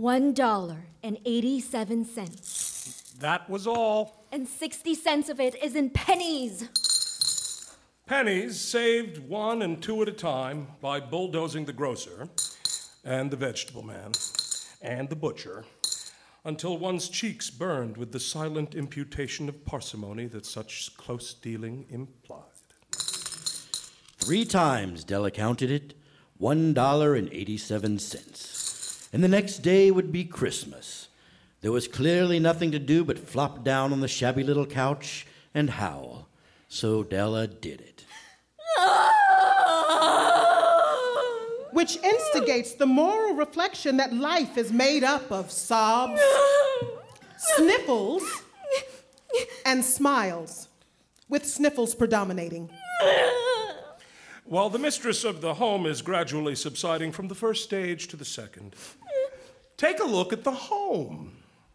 $1.87. That was all. And 60 cents of it is in pennies. Pennies saved 1 and 2 at a time by bulldozing the grocer and the vegetable man and the butcher until one's cheeks burned with the silent imputation of parsimony that such close dealing implied. 3 times Della counted it, $1.87. And the next day would be Christmas. There was clearly nothing to do but flop down on the shabby little couch and howl. So Della did it. Which instigates the moral reflection that life is made up of sobs, sniffles, and smiles, with sniffles predominating. While the mistress of the home is gradually subsiding from the first stage to the second, take a look at the home.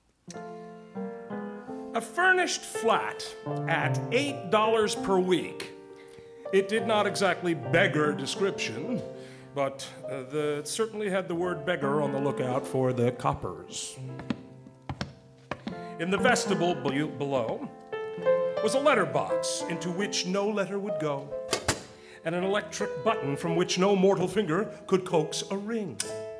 A furnished flat at $8 per week. It did not exactly beggar description, but it certainly had the word beggar on the lookout for the coppers. In the vestibule below was a letterbox into which no letter would go, and an electric button from which no mortal finger could coax a ring.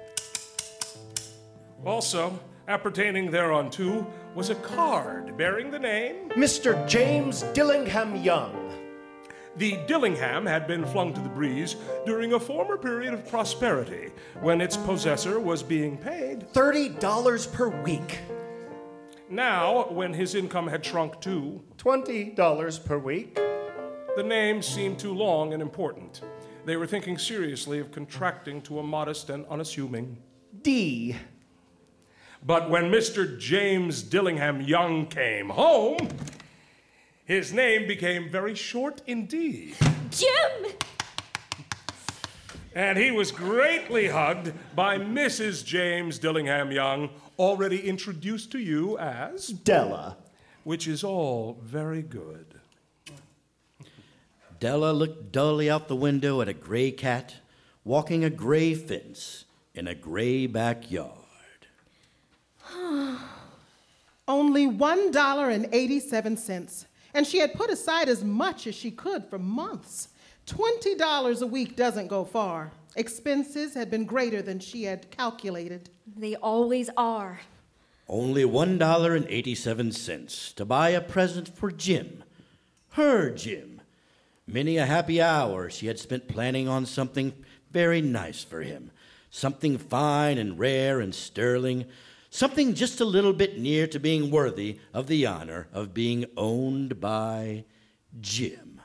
Also, appertaining thereunto was a card bearing the name Mr. James Dillingham Young. The Dillingham had been flung to the breeze during a former period of prosperity when its possessor was being paid $30 per week. Now, when his income had shrunk to $20 per week. The name seemed too long and important. They were thinking seriously of contracting to a modest and unassuming D. But when Mr. James Dillingham Young came home, his name became very short indeed. Jim! And he was greatly hugged by Mrs. James Dillingham Young, already introduced to you as Della. Which is all very good. Della looked dully out the window at a gray cat walking a gray fence in a gray backyard. Only $1.87, and she had put aside as much as she could for months. $20 a week doesn't go far. Expenses had been greater than she had calculated. They always are. Only $1.87 to buy a present for Jim. Her Jim. Many a happy hour she had spent planning on something very nice for him. Something fine and rare and sterling. Something just a little bit near to being worthy of the honor of being owned by Jim.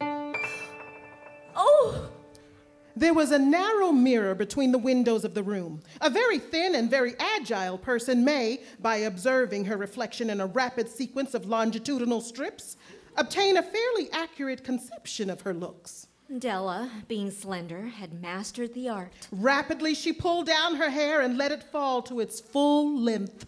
Oh! There was a narrow mirror between the windows of the room. A very thin and very agile person may, by observing her reflection in a rapid sequence of longitudinal strips, obtain a fairly accurate conception of her looks. Della, being slender, had mastered the art. Rapidly, she pulled down her hair and let it fall to its full length.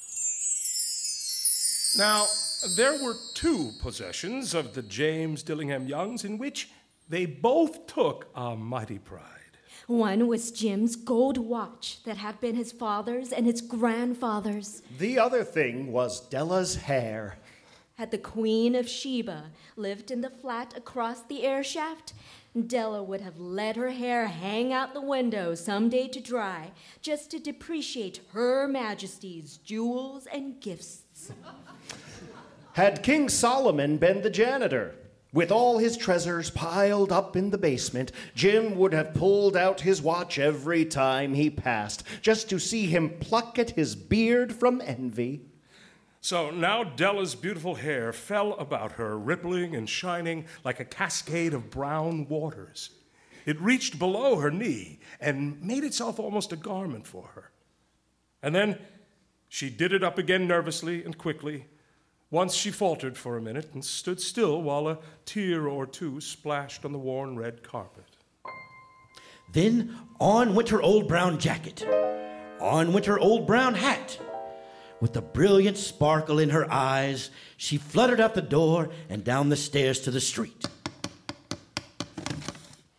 Now, there were 2 possessions of the James Dillingham Youngs in which they both took a mighty pride. One was Jim's gold watch that had been his father's and his grandfather's. The other thing was Della's hair. Had the Queen of Sheba lived in the flat across the air shaft, Della would have let her hair hang out the window someday to dry, just to depreciate Her Majesty's jewels and gifts. Had King Solomon been the janitor, with all his treasures piled up in the basement, Jim would have pulled out his watch every time he passed, just to see him pluck at his beard from envy. So now Della's beautiful hair fell about her, rippling and shining like a cascade of brown waters. It reached below her knee and made itself almost a garment for her. And then she did it up again nervously and quickly. Once she faltered for a minute and stood still while a tear or 2 splashed on the worn red carpet. Then on went her old brown jacket. On went her old brown hat. With a brilliant sparkle in her eyes, she fluttered out the door and down the stairs to the street.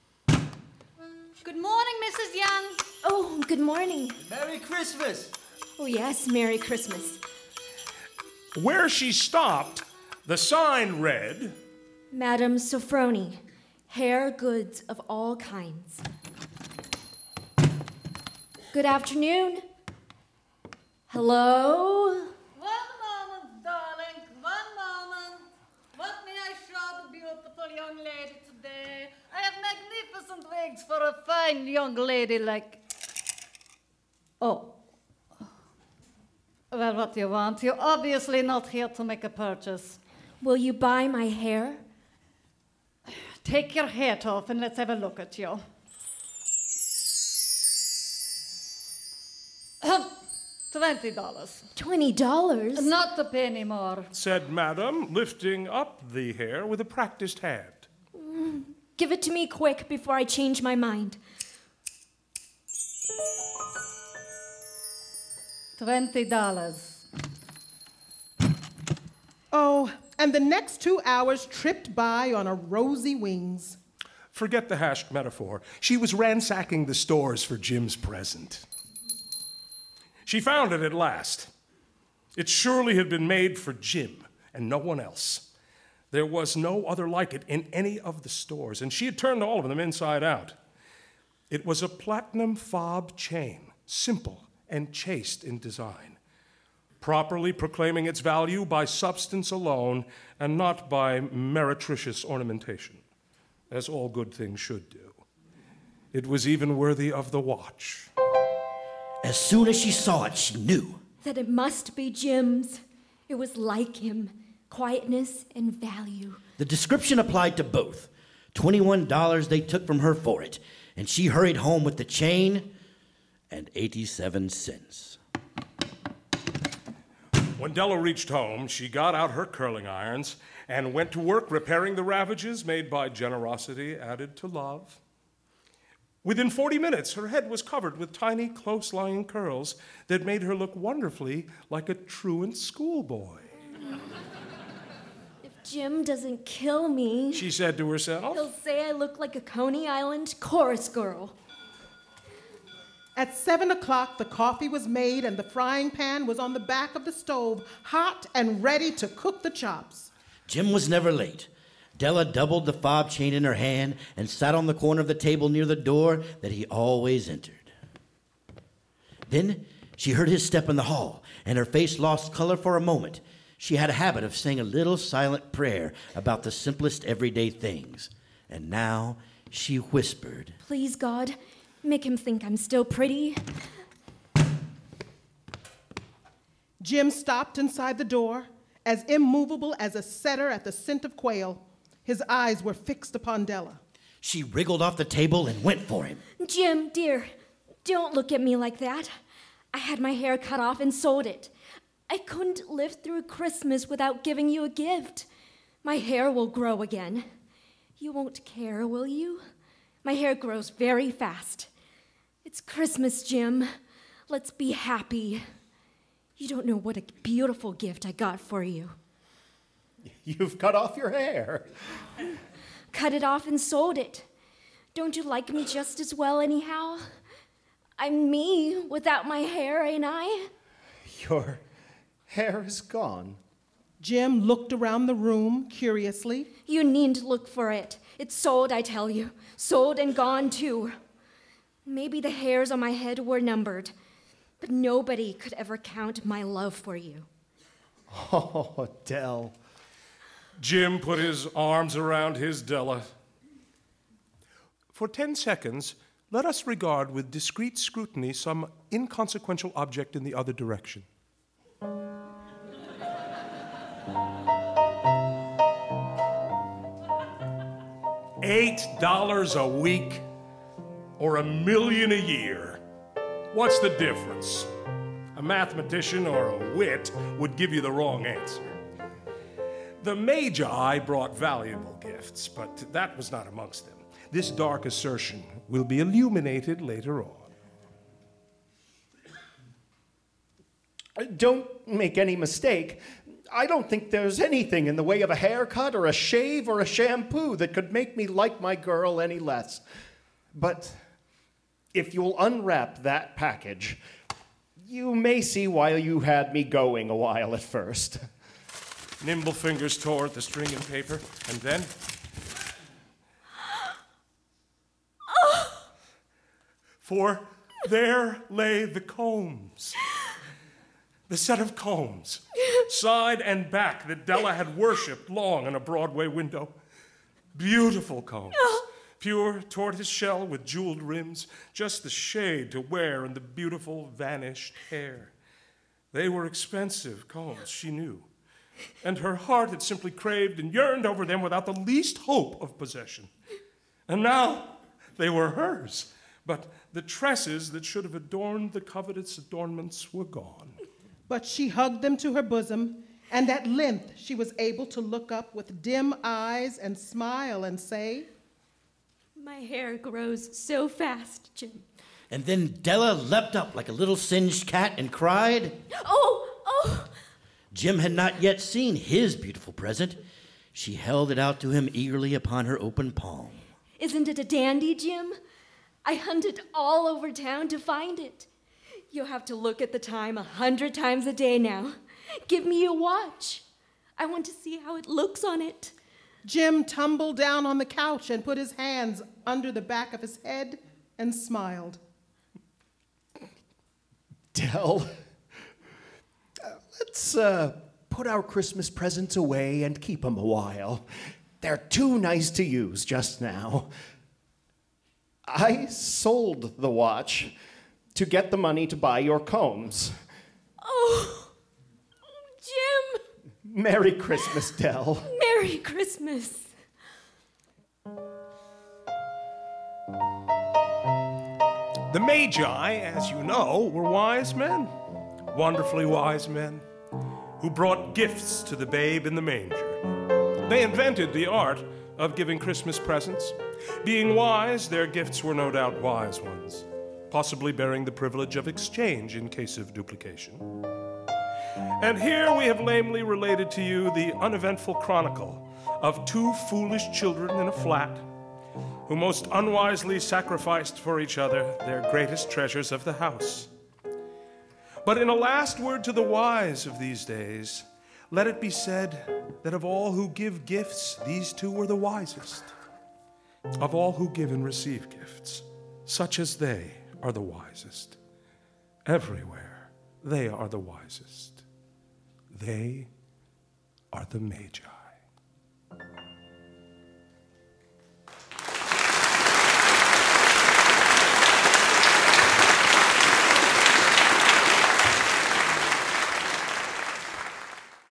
Good morning, Mrs. Young. Oh, good morning. Merry Christmas. Oh, yes, Merry Christmas. Where she stopped, the sign read, Madame Sofroni, hair goods of all kinds. Good afternoon. Hello? One moment, darling, one moment. What may I show the beautiful young lady today? I have magnificent wigs for a fine young lady like... Oh. Well, what do you want? You're obviously not here to make a purchase. Will you buy my hair? Take your hat off and let's have a look at you. $20. $20? Not a penny more. said Madam, lifting up the hair with a practiced hand. Give it to me quick before I change my mind. $20. Oh, and the next 2 hours tripped by on a rosy wings. Forget the hashed metaphor. She was ransacking the stores for Jim's present. She found it at last. It surely had been made for Jim and no one else. There was no other like it in any of the stores, and she had turned all of them inside out. It was a platinum fob chain, simple and chaste in design, properly proclaiming its value by substance alone and not by meretricious ornamentation, as all good things should do. It was even worthy of the watch. As soon as she saw it, she knew. That it must be Jim's. It was like him, quietness and value. The description applied to both. $21 they took from her for it, and she hurried home with the chain and 87 cents. When Della reached home, she got out her curling irons and went to work repairing the ravages made by generosity added to love. Within 40 minutes, her head was covered with tiny, close-lying curls that made her look wonderfully like a truant schoolboy. If Jim doesn't kill me, She said to herself. he'll say I look like a Coney Island chorus girl. At 7 o'clock, the coffee was made and the frying pan was on the back of the stove, hot and ready to cook the chops. Jim was never late. Della doubled the fob chain in her hand and sat on the corner of the table near the door that he always entered. Then she heard his step in the hall, and her face lost color for a moment. She had a habit of saying a little silent prayer about the simplest everyday things. And now she whispered, Please, God, make him think I'm still pretty. Jim stopped inside the door, as immovable as a setter at the scent of quail. His eyes were fixed upon Della. She wriggled off the table and went for him. Jim, dear, don't look at me like that. I had my hair cut off and sold it. I couldn't live through Christmas without giving you a gift. My hair will grow again. You won't care, will you? My hair grows very fast. It's Christmas, Jim. Let's be happy. You don't know what a beautiful gift I got for you. You've cut off your hair. Cut it off and sold it. Don't you like me just as well anyhow? I'm me without my hair, ain't I? Your hair is gone. Jim looked around the room curiously. You needn't look for it. It's sold, I tell you. Sold and gone, too. Maybe the hairs on my head were numbered, but nobody could ever count my love for you. Oh, Dell. Jim put his arms around his Della. For 10 seconds, let us regard with discreet scrutiny some inconsequential object in the other direction. $8 a week or $1 million a year. What's the difference? A mathematician or a wit would give you the wrong answer. The Magi brought valuable gifts, but that was not amongst them. This dark assertion will be illuminated later on. Don't make any mistake. I don't think there's anything in the way of a haircut or a shave or a shampoo that could make me like my girl any less. But if you'll unwrap that package, You may see why you had me going a while at first. Nimble fingers tore at the string and paper, and then... For there lay the combs. The set of combs, side and back, that Della had worshipped long in a Broadway window. Beautiful combs. Pure tortoise shell with jeweled rims, just the shade to wear in the beautiful vanished hair. They were expensive combs, she knew. And her heart had simply craved and yearned over them without the least hope of possession. And now they were hers. But the tresses that should have adorned the covetous adornments were gone. But she hugged them to her bosom, and at length she was able to look up with dim eyes and smile and say, My hair grows so fast, Jim. And then Della leapt up like a little singed cat and cried, Oh! Jim had not yet seen his beautiful present. She held it out to him eagerly upon her open palm. Isn't it a dandy, Jim? I hunted all over town to find it. You'll have to look at the time 100 times a day now. Give me your watch. I want to see how it looks on it. Jim tumbled down on the couch and put his hands under the back of his head and smiled. Dell, let's put our Christmas presents away and keep them a while. They're too nice to use just now. I sold the watch to get the money to buy your combs. Oh, Jim. Merry Christmas, Dell. Merry Christmas. The Magi, as you know, were wise men, wonderfully wise men, who brought gifts to the babe in the manger. They invented the art of giving Christmas presents. Being wise, their gifts were no doubt wise ones, possibly bearing the privilege of exchange in case of duplication. And here we have lamely related to you the uneventful chronicle of two foolish children in a flat who most unwisely sacrificed for each other their greatest treasures of the house. But in a last word to the wise of these days, let it be said that of all who give gifts, these two were the wisest. Of all who give and receive gifts, such as they are the wisest. Everywhere, they are the wisest. They are the Magi.